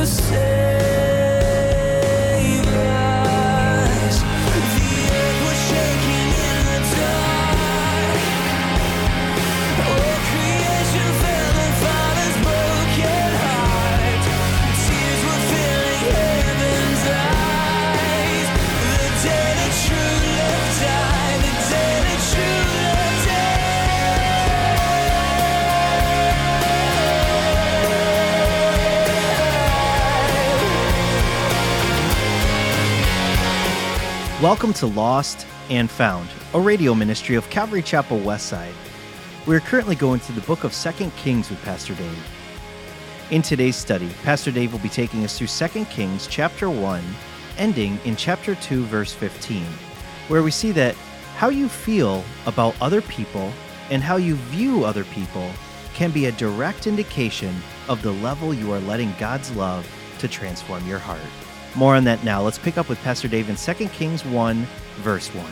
Welcome to Lost and Found, a radio ministry of Calvary Chapel Westside. We are currently going through the book of 2 Kings with Pastor Dave. In today's study, Pastor Dave will be taking us through 2 Kings chapter 1, ending in chapter 2, verse 15, where we see that how you feel about other people and how you view other people can be a direct indication of the level you are letting God's love to transform your heart. More on that now. Let's pick up with Pastor Dave in 2 Kings 1, verse 1.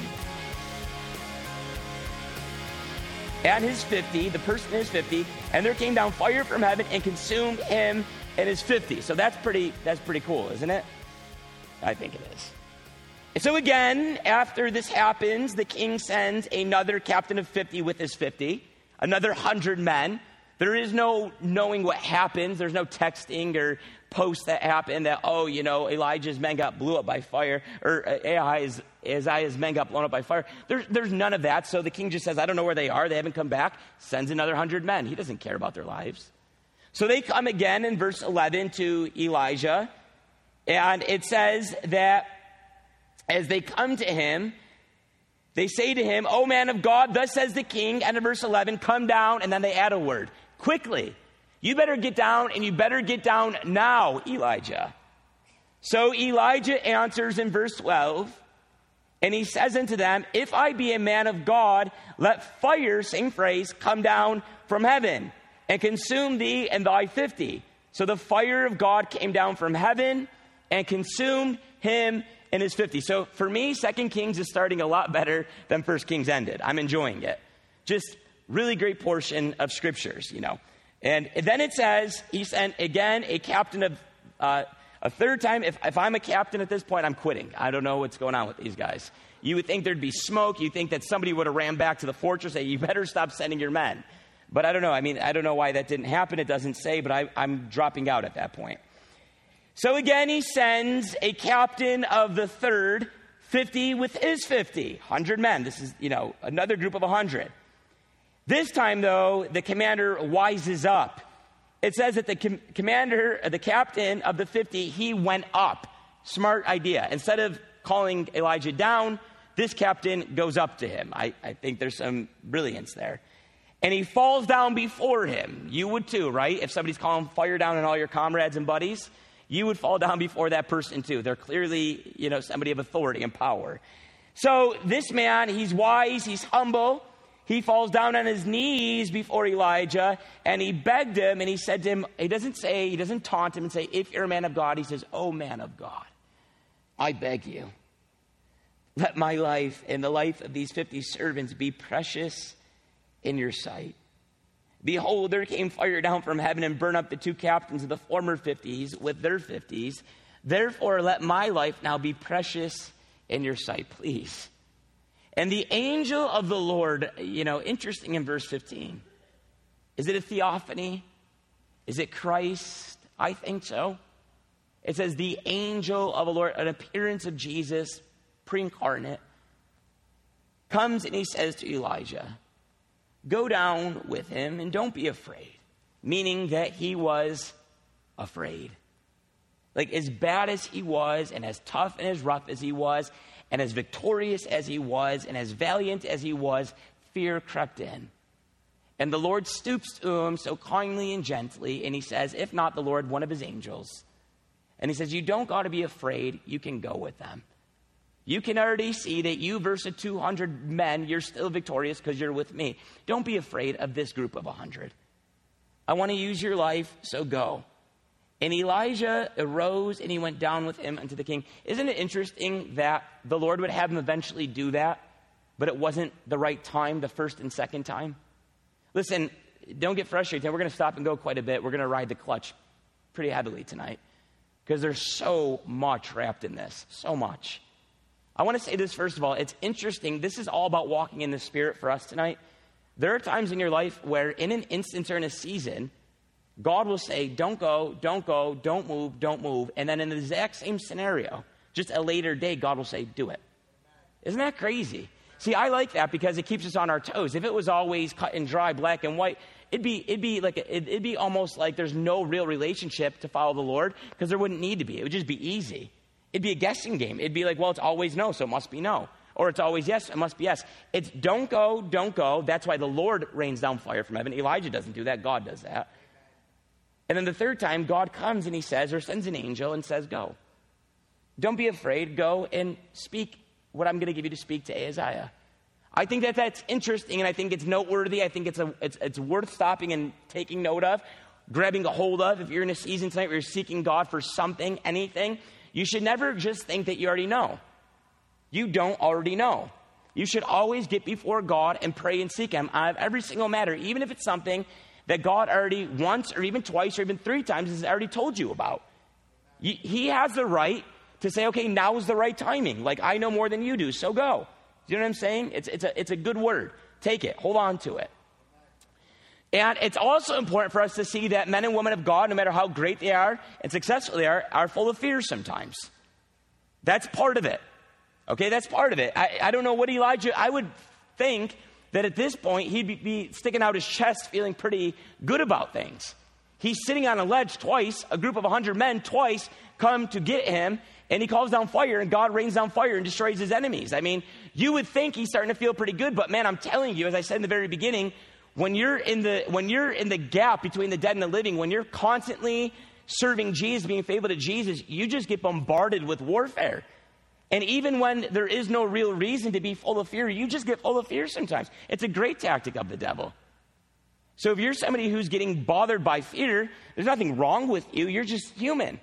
At his 50, the person is 50, and there came down fire from heaven and consumed him and his 50. So that's pretty cool, isn't it? I think it is. And so again, after this happens, the king sends another captain of 50 with his 50, another 100 men. There is no knowing what happens. There's no texting or posts that happen that, Elijah's men got blew up by fire, or Ahaziah's men got blown up by fire. There's none of that. So the king just says, I don't know where they are. They haven't come back. Sends another 100 men. He doesn't care about their lives. So they come again in verse 11 to Elijah. And it says that as they come to him, they say to him, O man of God, thus says the king, and in verse 11, come down, and then they add a word, quickly. You better get down, and you better get down now, Elijah. So Elijah answers in verse 12, and he says unto them, if I be a man of God, let fire, same phrase, come down from heaven, and consume thee and thy 50. So the fire of God came down from heaven, and consumed him and his 50. So for me, 2 Kings is starting a lot better than 1 Kings ended. I'm enjoying it. Just really great portion of scriptures, And then it says, he sent again a captain of, a third time. If I'm a captain at this point, I'm quitting. I don't know what's going on with these guys. You would think there'd be smoke. You think that somebody would have ran back to the fortress and say, you better stop sending your men. But I don't know. I don't know why that didn't happen. It doesn't say, but I'm dropping out at that point. So again, he sends a captain of the third, 50 with his 50, 100 men. This is, another group of 100. This time, though, the commander wises up. It says that the captain of the 50, he went up. Smart idea. Instead of calling Elijah down, this captain goes up to him. I think there's some brilliance there. And he falls down before him. You would too, right? If somebody's calling fire down on all your comrades and buddies, you would fall down before that person too. They're clearly, somebody of authority and power. So this man, he's wise, he's humble. He falls down on his knees before Elijah, and he begged him, and he said to him, he doesn't taunt him and say, if you're a man of God. He says, oh, man of God, I beg you, let my life and the life of these 50 servants be precious in your sight. Behold, there came fire down from heaven and burned up the two captains of the former 50s with their 50s. Therefore, let my life now be precious in your sight, please. And the angel of the Lord, interesting in verse 15. Is it a theophany? Is it Christ? I think so. It says the angel of the Lord, an appearance of Jesus, pre-incarnate, comes and he says to Elijah, go down with him and don't be afraid. Meaning that he was afraid. Like as bad as he was and as tough and as rough as he was and as victorious as he was and as valiant as he was, fear crept in. And the Lord stoops to him so kindly and gently, and he says, if not the Lord, one of his angels. And he says, you don't got to be afraid. You can go with them. You can already see that you versus 200 men, you're still victorious because you're with me. Don't be afraid of this group of 100. I want to use your life, so go. And Elijah arose and he went down with him unto the king. Isn't it interesting that the Lord would have him eventually do that, but it wasn't the right time, the first and second time? Listen, don't get frustrated. We're going to stop and go quite a bit. We're going to ride the clutch pretty heavily tonight. because there's so much wrapped in this, so much. I want to say this first of all. It's interesting. This is all about walking in the Spirit for us tonight. There are times in your life where in an instance or in a season, God will say, don't go, don't move. And then in the exact same scenario, just a later day, God will say, do it. Isn't that crazy? See, I like that because it keeps us on our toes. If it was always cut and dry, black and white, it'd be almost like there's no real relationship to follow the Lord, because there wouldn't need to be. It would just be easy. It'd be a guessing game. It'd be like, well, it's always no, so it must be no. Or it's always yes, it must be yes. It's don't go. That's why the Lord rains down fire from heaven. Elijah doesn't do that. God does that. And then the third time, God comes and he says, or sends an angel and says, go. Don't be afraid. Go and speak what I'm going to give you to speak to Ahaziah. I think that's interesting, and I think it's noteworthy. I think it's worth stopping and taking note of, grabbing a hold of. If you're in a season tonight where you're seeking God for something, anything, you should never just think that you already know. You don't already know. You should always get before God and pray and seek him out of every single matter, even if it's something that God already once or even twice or even 3 times has already told you about. He has the right to say, okay, now is the right timing. Like, I know more than you do, so go. Do you know what I'm saying? It's a good word. Take it. Hold on to it. And it's also important for us to see that men and women of God, no matter how great they are and successful they are full of fear sometimes. That's part of it. Okay, that's part of it. I don't know what Elijah, I would think that at this point he'd be sticking out his chest feeling pretty good about things. He's sitting on a ledge twice, a group of 100 men twice come to get him, and he calls down fire, and God rains down fire and destroys his enemies. I mean, you would think he's starting to feel pretty good, but man, I'm telling you, as I said in the very beginning, when you're in the gap between the dead and the living, when you're constantly serving Jesus, being faithful to Jesus, you just get bombarded with warfare. And even when there is no real reason to be full of fear, you just get full of fear sometimes. It's a great tactic of the devil. So if you're somebody who's getting bothered by fear, there's nothing wrong with you. You're just human.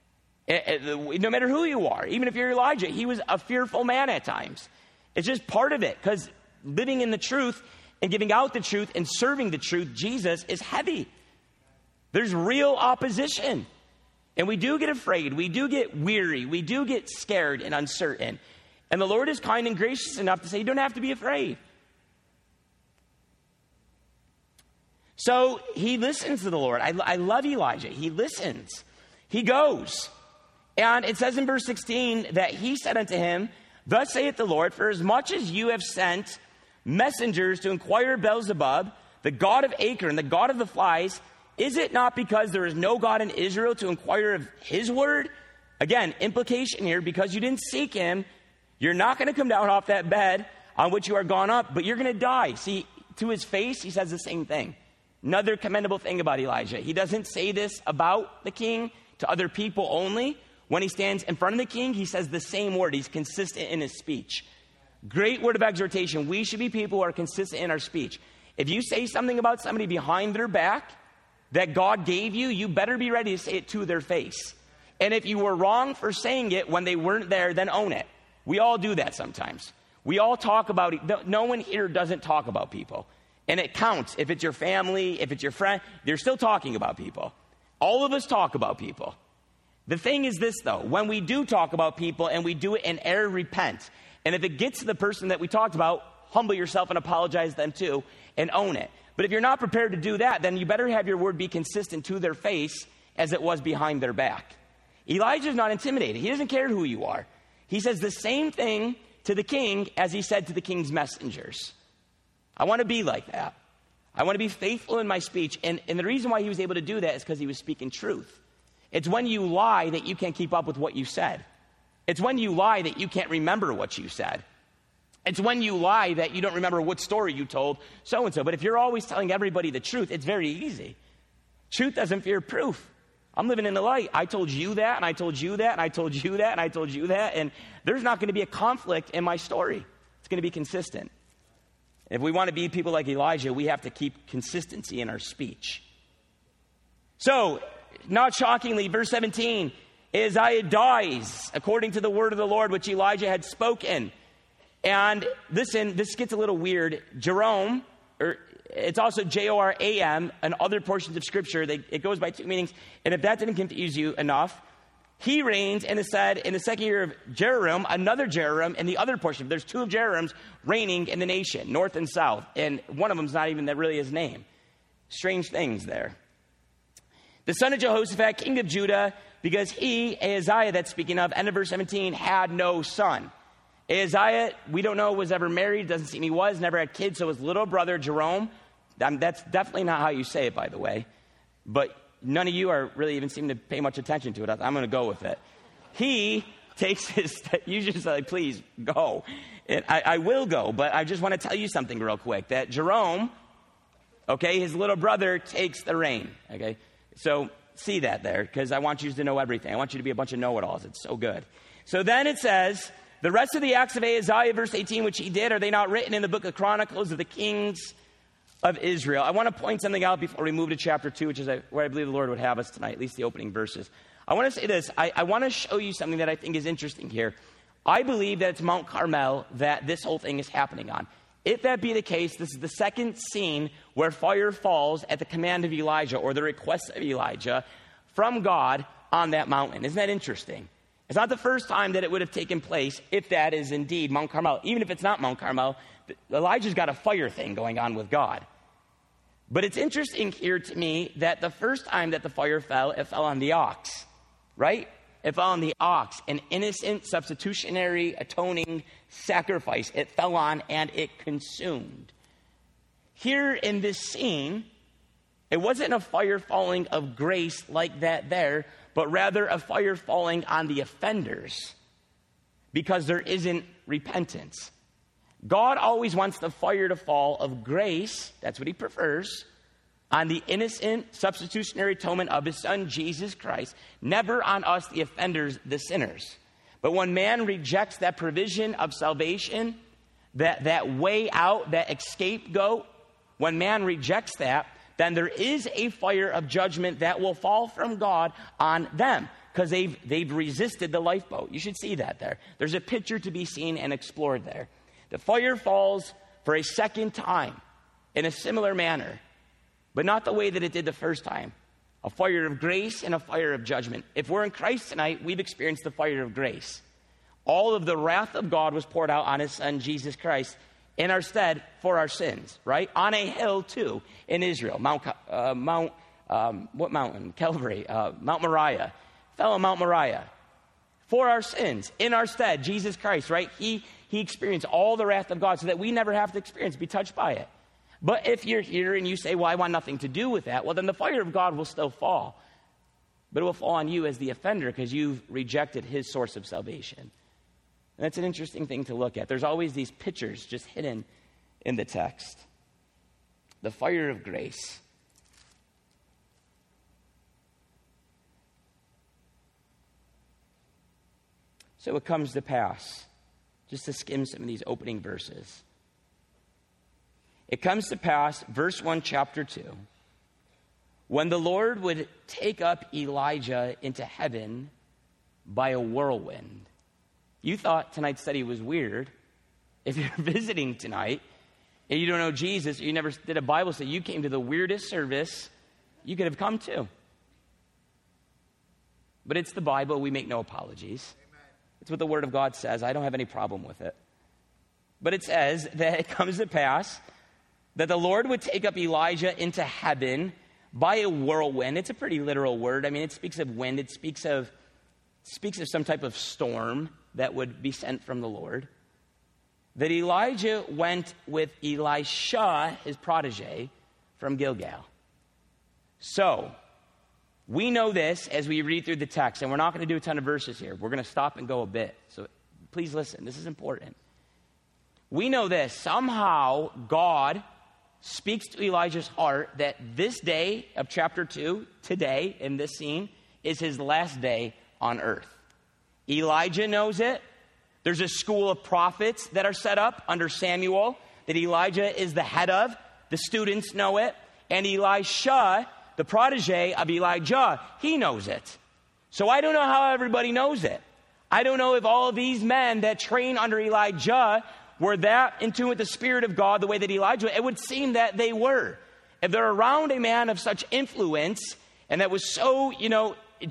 No matter who you are, even if you're Elijah, he was a fearful man at times. It's just part of it, because living in the truth and giving out the truth and serving the truth, Jesus, is heavy. There's real opposition. And we do get afraid. We do get weary. We do get scared and uncertain. And the Lord is kind and gracious enough to say, you don't have to be afraid. So he listens to the Lord. I love Elijah. He listens. He goes. And it says in verse 16 that he said unto him, thus saith the Lord, for as much as you have sent messengers to inquire of Beelzebub, the god of Acre, the god of the flies, is it not because there is no God in Israel to inquire of his word? Again, implication here, because you didn't seek him, you're not going to come down off that bed on which you are gone up, but you're going to die. See, to his face, he says the same thing. Another commendable thing about Elijah. He doesn't say this about the king to other people only. When he stands in front of the king, he says the same word. He's consistent in his speech. Great word of exhortation. We should be people who are consistent in our speech. If you say something about somebody behind their back that God gave you, you better be ready to say it to their face. And if you were wrong for saying it when they weren't there, then own it. We all do that sometimes. We all talk about it. No one here doesn't talk about people. And it counts. If it's your family, if it's your friend, they're still talking about people. All of us talk about people. The thing is this, though. When we do talk about people and we do it in error, repent. And if it gets to the person that we talked about, humble yourself and apologize to them too and own it. But if you're not prepared to do that, then you better have your word be consistent to their face as it was behind their back. Elijah's not intimidated. He doesn't care who you are. He says the same thing to the king as he said to the king's messengers. I want to be like that. I want to be faithful in my speech. And the reason why he was able to do that is because he was speaking truth. It's when you lie that you can't keep up with what you said. It's when you lie that you can't remember what you said. It's when you lie that you don't remember what story you told so-and-so. But if you're always telling everybody the truth, it's very easy. Truth doesn't fear proof. I'm living in the light. I told you that, and I told you that, and I told you that, and I told you that. And there's not going to be a conflict in my story. It's going to be consistent. If we want to be people like Elijah, we have to keep consistency in our speech. So, not shockingly, verse 17, Ahaziah dies according to the word of the Lord which Elijah had spoken. And listen, this gets a little weird. Joram, or it's also Joram, and other portions of Scripture, it goes by two meanings. And if that didn't confuse you enough, He reigns, and it said, in the second year of Jehoram, another Jehoram, and the other portion. There's two of Jehorams reigning in the nation, north and south. And one of them's not even that really his name. Strange things there. The son of Jehoshaphat, king of Judah, because he, Ahaziah, that's speaking of, end of verse 17, had no son. Ahaziah, we don't know, was ever married. Doesn't seem he was. Never had kids. So his little brother, Jerome, that's definitely not how you say it, by the way. But none of you are really even seem to pay much attention to it. I'm going to go with it. He takes his, you just like, please go. And I will go, but I just want to tell you something real quick. That Jerome, okay, his little brother takes the reign, okay? So see that there, because I want you to know everything. I want you to be a bunch of know-it-alls. It's so good. So then it says, the rest of the acts of Ahaziah, verse 18, which he did, are they not written in the book of Chronicles of the kings of Israel? I want to point something out before we move to chapter 2, which is where I believe the Lord would have us tonight, at least the opening verses. I want to say this. I want to show you something that I think is interesting here. I believe that it's Mount Carmel that this whole thing is happening on. If that be the case, this is the second scene where fire falls at the command of Elijah, or the request of Elijah from God on that mountain. Isn't that interesting? It's not the first time that it would have taken place if that is indeed Mount Carmel. Even if it's not Mount Carmel, Elijah's got a fire thing going on with God. But it's interesting here to me that the first time that the fire fell, it fell on the ox, right? It fell on the ox, an innocent, substitutionary, atoning sacrifice. It fell on and it consumed. Here in this scene, it wasn't a fire falling of grace like that there, but rather a fire falling on the offenders because there isn't repentance. God always wants the fire to fall of grace, that's what he prefers, on the innocent substitutionary atonement of his son, Jesus Christ, never on us, the offenders, the sinners. But when man rejects that provision of salvation, that way out, that scapegoat, when man rejects that, then there is a fire of judgment that will fall from God on them because they've resisted the lifeboat. You should see that there. There's a picture to be seen and explored there. The fire falls for a second time in a similar manner, but not the way that it did the first time. A fire of grace and a fire of judgment. If we're in Christ tonight, we've experienced the fire of grace. All of the wrath of God was poured out on his son, Jesus Christ, in our stead for our sins, right? On a hill, too, in Israel. What mountain? Calvary. Mount Moriah. Fell on Mount Moriah. For our sins, in our stead, Jesus Christ, right? He experienced all the wrath of God so that we never have to experience, be touched by it. But if you're here and you say, well, I want nothing to do with that, well, then the fire of God will still fall. But it will fall on you as the offender because you've rejected his source of salvation. And that's an interesting thing to look at. There's always these pictures just hidden in the text. The fire of grace. So it comes to pass, just to skim some of these opening verses. It comes to pass, verse 1, chapter 2, when the Lord would take up Elijah into heaven by a whirlwind. You thought tonight's study was weird. If you're visiting tonight and you don't know Jesus, or you never did a Bible study, you came to the weirdest service you could have come to. But it's the Bible. We make no apologies. Amen. It's what the Word of God says. I don't have any problem with it. But it says that it comes to pass that the Lord would take up Elijah into heaven by a whirlwind. It's a pretty literal word. I mean, it speaks of wind. It speaks of some type of storm that would be sent from the Lord. That Elijah went with Elisha, his protege, from Gilgal. So, we know this as we read through the text, and we're not going to do a ton of verses here. We're going to stop and go a bit. So, please listen. This is important. We know this. Somehow, God speaks to Elijah's heart that this day of chapter 2, today, in this scene, is his last day on earth. Elijah knows it. There's a school of prophets that are set up under Samuel that Elijah is the head of. The students know it. And Elisha, the protege of Elijah, he knows it. So I don't know how everybody knows it. I don't know if all of these men that train under Elijah were that in tune with the Spirit of God the way that Elijah, it would seem that they were. If they're around a man of such influence and that was so, just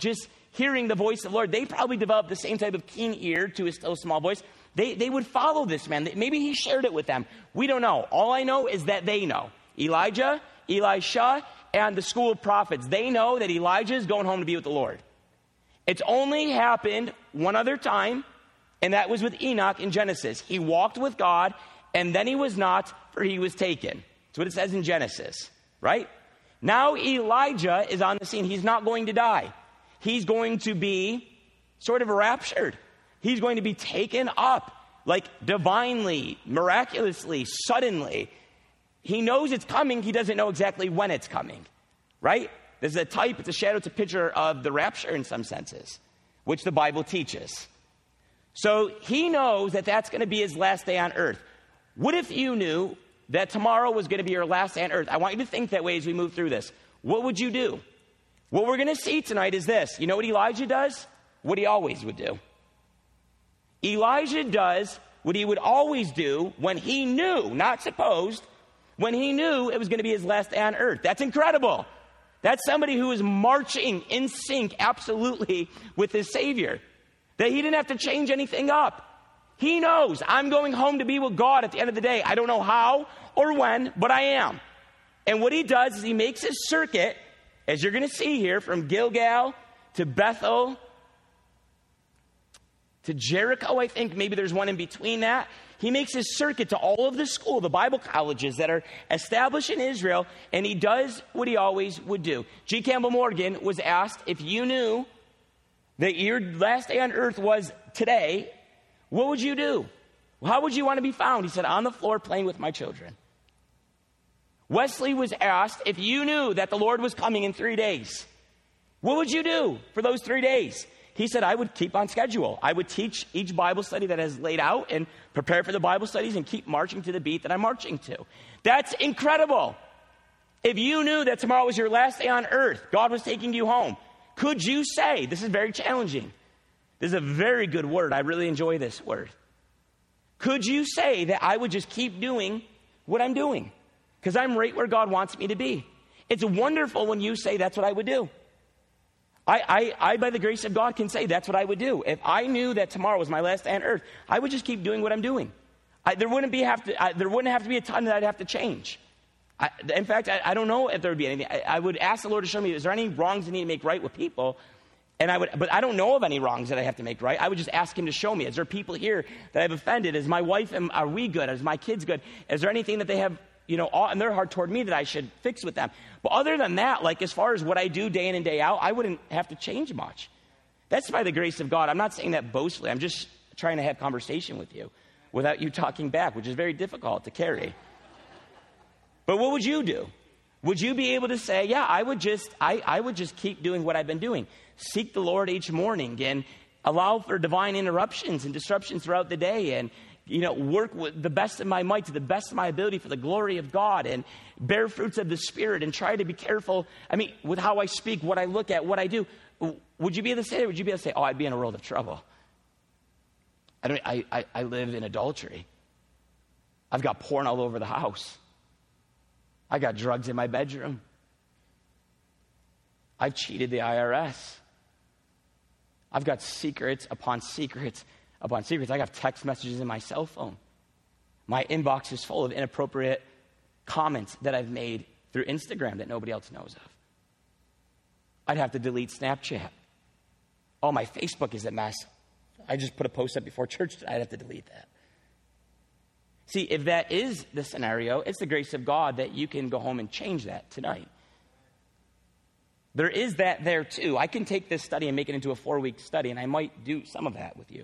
hearing the voice of the Lord, they probably developed the same type of keen ear to his still small voice. They would follow this man. Maybe he shared it with them. We don't know. All I know is that they know. Elijah, Elisha, and the school of prophets. They know that Elijah is going home to be with the Lord. It's only happened one other time, and that was with Enoch in Genesis. He walked with God, and then he was not, for he was taken. That's what it says in Genesis, right? Now Elijah is on the scene. He's not going to die. He's going to be sort of raptured. He's going to be taken up, like divinely, miraculously, suddenly. He knows it's coming. He doesn't know exactly when it's coming, right? This is a type, it's a shadow, it's a picture of the rapture in some senses, which the Bible teaches. So he knows that that's going to be his last day on earth. What if you knew that tomorrow was going to be your last day on earth? I want you to think that way as we move through this. What would you do? What we're going to see tonight is this. You know what Elijah does? What he always would do. Elijah does what he would always do when he knew, not supposed, when he knew it was going to be his last day on earth. That's incredible. That's somebody who is marching in sync absolutely with his Savior. That he didn't have to change anything up. He knows, I'm going home to be with God at the end of the day. I don't know how or when, but I am. And what he does is he makes his circuit, as you're going to see here, from Gilgal to Bethel to Jericho, I think. Maybe there's one in between that. He makes his circuit to all of the Bible colleges that are established in Israel, and he does what he always would do. G. Campbell Morgan was asked, if you knew that your last day on earth was today, what would you do? How would you want to be found? He said, on the floor playing with my children. Wesley was asked, if you knew that the Lord was coming in 3 days, what would you do for those 3 days? He said, I would keep on schedule. I would teach each Bible study that is laid out and prepare for the Bible studies and keep marching to the beat that I'm marching to. That's incredible. If you knew that tomorrow was your last day on earth, God was taking you home, could you say, this is very challenging. This is a very good word. I really enjoy this word. Could you say that I would just keep doing what I'm doing? Because I'm right where God wants me to be. It's wonderful when you say that's what I would do. I, by the grace of God, can say that's what I would do. If I knew that tomorrow was my last day on earth, I would just keep doing what I'm doing. There wouldn't have to be a ton that I'd have to change. In fact, I don't know if there would be anything. I would ask the Lord to show me, is there any wrongs I need to make right with people? But I don't know of any wrongs that I have to make right. I would just ask him to show me. Is there people here that I've offended? Is my wife, are we good? Is my kids good? Is there anything that they have, in their heart toward me that I should fix with them? But other than that, like as far as what I do day in and day out, I wouldn't have to change much. That's by the grace of God. I'm not saying that boastfully. I'm just trying to have conversation with you without you talking back, which is very difficult to carry. But what would you do? Would you be able to say, yeah, I would just keep doing what I've been doing. Seek the Lord each morning and allow for divine interruptions and disruptions throughout the day and, work with the best of my might to the best of my ability for the glory of God and bear fruits of the Spirit and try to be careful, with how I speak, what I look at, what I do. Would you be able to say that? Would you be able to say, oh, I'd be in a world of trouble? I live in adultery. I've got porn all over the house. I got drugs in my bedroom. I've cheated the IRS. I've got secrets upon secrets upon secrets. I got text messages in my cell phone. My inbox is full of inappropriate comments that I've made through Instagram that nobody else knows of. I'd have to delete Snapchat. Oh, my Facebook is a mess. I just put a post up before church. I'd have to delete that. See, if that is the scenario, it's the grace of God that you can go home and change that tonight. There is that there too. I can take this study and make it into a 4-week study, and I might do some of that with you.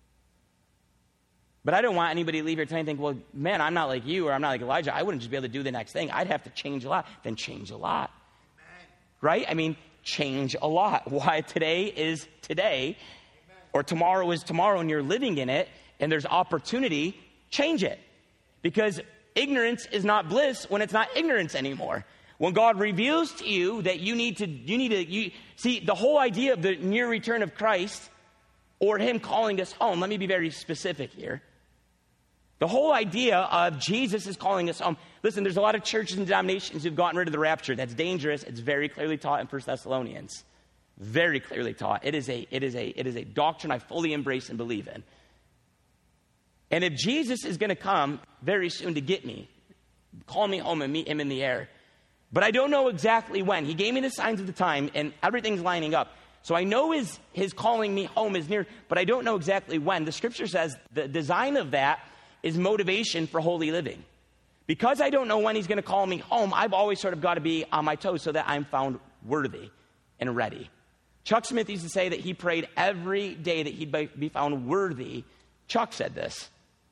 But I don't want anybody to leave here tonight and think, well, man, I'm not like you or I'm not like Elijah. I wouldn't just be able to do the next thing. I'd have to change a lot. Then change a lot. Right? Change a lot. Why today is today, or tomorrow is tomorrow, and you're living in it, and there's opportunity, change it. Because ignorance is not bliss when it's not ignorance anymore. When God reveals to you that you need to see the whole idea of the near return of Christ or him calling us home. Let me be very specific here. The whole idea of Jesus is calling us home. Listen, there's a lot of churches and denominations who've gotten rid of the rapture. That's dangerous. It's very clearly taught in 1 Thessalonians. very clearly taught. It is a doctrine I fully embrace and believe in. And if Jesus is going to come very soon to get me, call me home and meet him in the air, but I don't know exactly when. He gave me the signs of the time, and everything's lining up. So I know his calling me home is near, but I don't know exactly when. The scripture says the design of that is motivation for holy living. Because I don't know when he's going to call me home, I've always sort of got to be on my toes so that I'm found worthy and ready. Chuck Smith used to say that he prayed every day that he'd be found worthy. Chuck said this.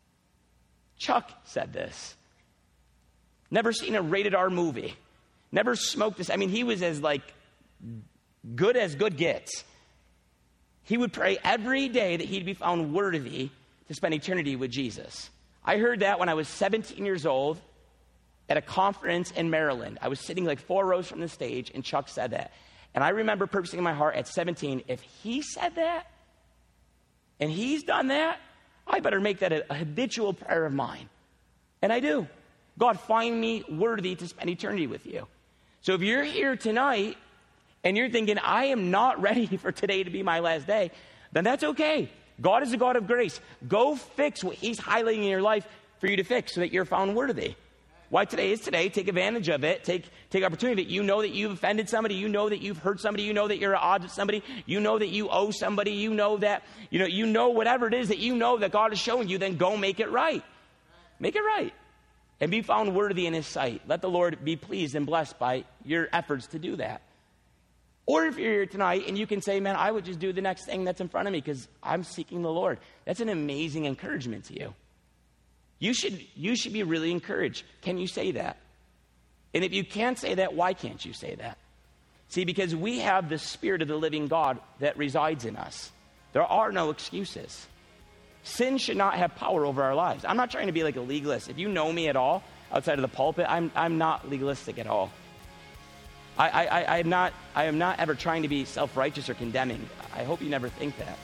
Never seen a rated R movie. Never smoked this. I mean, he was as good as good gets. He would pray every day that he'd be found worthy to spend eternity with Jesus. I heard that when I was 17 years old at a conference in Maryland. I was sitting 4 rows from the stage, and Chuck said that. And I remember purposing in my heart at 17, if he said that, and he's done that, I better make that a habitual prayer of mine. And I do. God, find me worthy to spend eternity with you. So if you're here tonight and you're thinking, I am not ready for today to be my last day, then that's okay. God is a God of grace. Go fix what he's highlighting in your life for you to fix so that you're found worthy. Why today is today. Take advantage of it. Take opportunity. You know that you've offended somebody. You know that you've hurt somebody. You know that you're at odds with somebody. You know that you owe somebody. You know that, you know whatever it is that you know that God is showing you, then go make it right. Make it right. And be found worthy in his sight. Let the Lord be pleased and blessed by your efforts to do that. Or if you're here tonight and you can say, man, I would just do the next thing that's in front of me because I'm seeking the Lord. That's an amazing encouragement to you. You should be really encouraged. Can you say that? And if you can't say that, why can't you say that? See, because we have the Spirit of the living God that resides in us. There are no excuses. Sin should not have power over our lives. I'm not trying to be like a legalist. If you know me at all outside of the pulpit, I'm not legalistic at all. I am not ever trying to be self-righteous or condemning. I hope you never think that.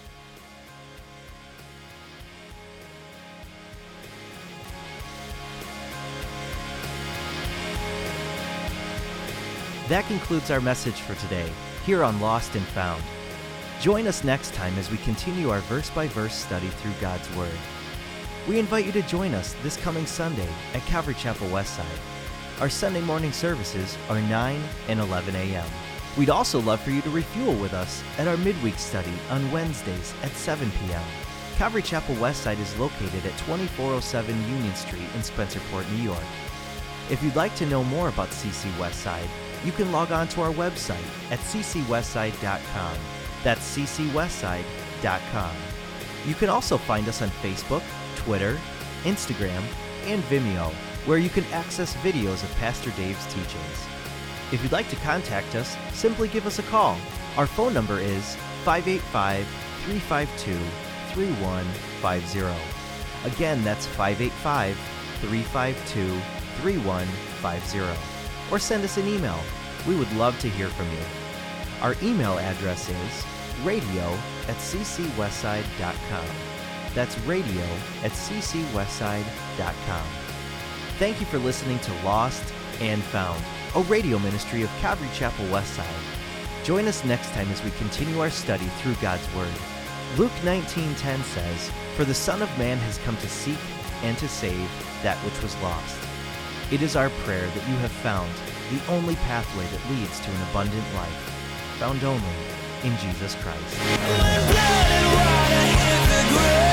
That concludes our message for today, here on Lost and Found. Join us next time as we continue our verse-by-verse study through God's Word. We invite you to join us this coming Sunday at Calvary Chapel Westside. Our Sunday morning services are 9 and 11 a.m. We'd also love for you to refuel with us at our midweek study on Wednesdays at 7 p.m. Calvary Chapel Westside is located at 2407 Union Street in Spencerport, New York. If you'd like to know more about CC Westside, you can log on to our website at ccwestside.com. That's ccwestside.com. You can also find us on Facebook, Twitter, Instagram, and Vimeo, where you can access videos of Pastor Dave's teachings. If you'd like to contact us, simply give us a call. Our phone number is 585-352-3150. Again, that's 585-352-3150. Or send us an email. We would love to hear from you. Our email address is radio@ccwestside.com. That's radio@ccwestside.com. Thank you for listening to Lost and Found, a radio ministry of Calvary Chapel Westside. Join us next time as we continue our study through God's Word. Luke 19:10 says, "For the Son of Man has come to seek and to save that which was lost." It is our prayer that you have found the only pathway that leads to an abundant life, found only in Jesus Christ.